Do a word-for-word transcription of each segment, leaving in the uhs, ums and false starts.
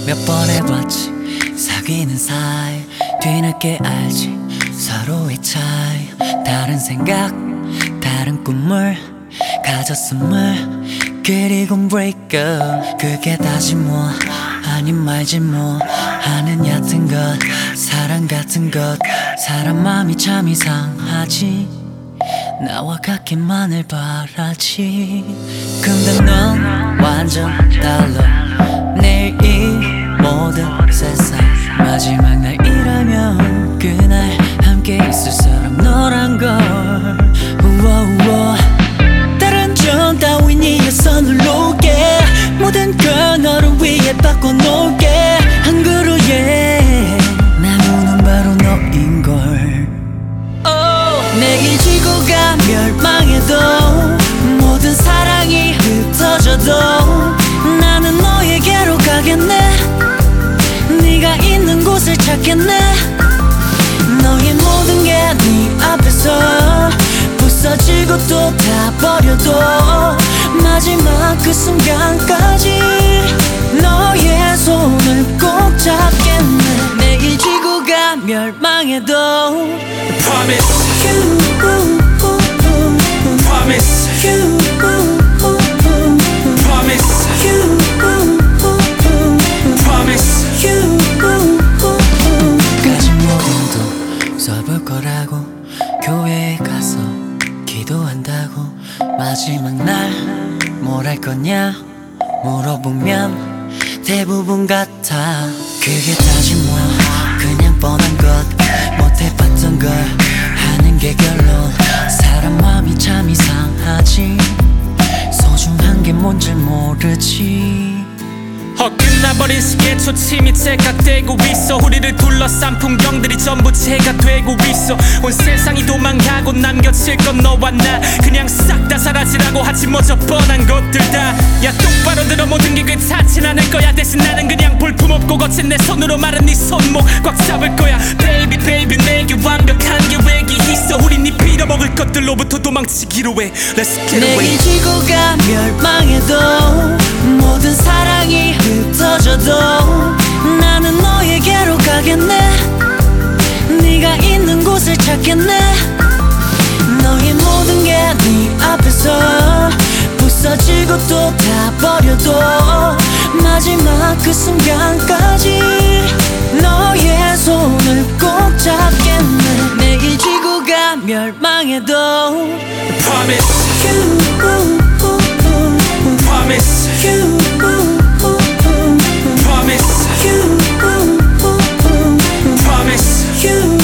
몇 번 해봤지 사귀는 사이 뒤늦게 알지 서로의 차이 다른 생각 다른 꿈을 가졌음을 그리고 break up 그게 다지 뭐 아님 말지 뭐 하는 얕은 것 사랑 같은 것 사람 맘이 참 이상하지 나와 같기만을 바라지 근데 넌 완전 달라 내일 이 모든 세상 마지막 날이라면 그날 함께 있을 사람 너란 걸 우와 우와 다른 점 따윈 이어서 널 놓게 모든 걸 너를 위해 바꿔놓을게 한 그루에 나무는 바로 너인걸 oh. 내일 지구가 멸망해도 모든 사랑이 흩어져도 나는 너에게로 가겠네 네가 있는 곳을 찾겠네 너의 모든 게 네 앞에서 부서지고 또 다 버려도 마지막 그 순간까지 너의 손을 꼭 잡겠네 내일 지구가 멸망해도 Promise you, Promise you, Promise you, Promise 까진 모든도 써볼 거라고 교회에 가서 기도한다고 마지막 날 뭘 할 거냐 물어보면 대부분 같아 그게 다지 뭐 그냥 뻔한 것 못해봤던 걸 하는 게 결론 사람 마음이 참 이상하지 소중한 게 뭔지 모르지 어 끝나버린 시계 초침이 제각되고 있어 우리를 둘러싼 풍경들이 전부 제가 되고 있어 온 세상이 도망가고 남겨질 건 너와 나 그냥 싹 다 사라지라고 하지 뭐 저 뻔한 것들 다 야 똑바로 들어 모든 게 괜찮진 않을 거야 대신 나는 그냥 볼품없고 거친 내 손으로 마른 네 손목 꽉 잡을 거야 Baby baby 내게 완벽한 계획이 있어 우린 네 빌어먹을 것들로부터 도망치기로 해 Let's get away 내일 지구가 멸망해도 모든 사랑이 흩어져도 나는 너에게로 가겠네 네가 있는 곳을 찾겠네 너의 모든 게 네 앞에서 부서지고 또 다 버려도 마지막 그 순간까지 너의 손을 꼭 잡겠네 내일 지구가 멸망해도 Promise you, Promise you, Promise you, Promise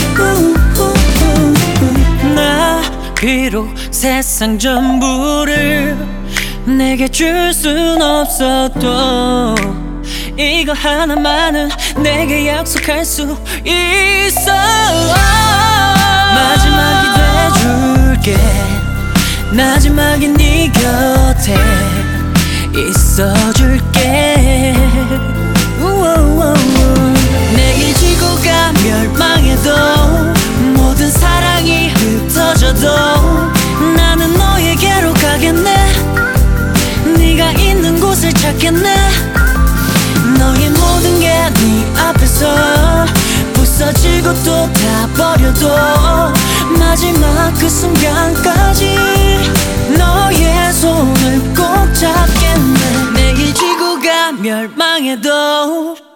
나 비록 세상 전부를 내게 줄 순 없어도 이거 하나만은 내게 약속할 수 있어 마지막이 돼줄게 마지막에 네 곁에 있어줄게 내일 지구가 멸망해도 모든 사랑이 흩어져도 나는 너에게로 가겠네 네가 있는 곳을 찾겠네 너의 모든 게 네 앞에서 부서지고 또 다 버려도 마지막 그 순간까지 너의 손을 꼭 잡겠네 내일 지구가 멸망해도